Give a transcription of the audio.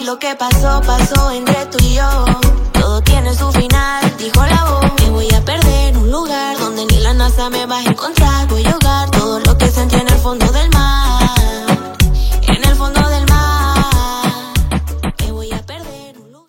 lo que pasó, pasó entre tú y yo. Todo tiene su final, dijo la voz. Me voy a perder en un lugar donde ni la NASA me va a encontrar.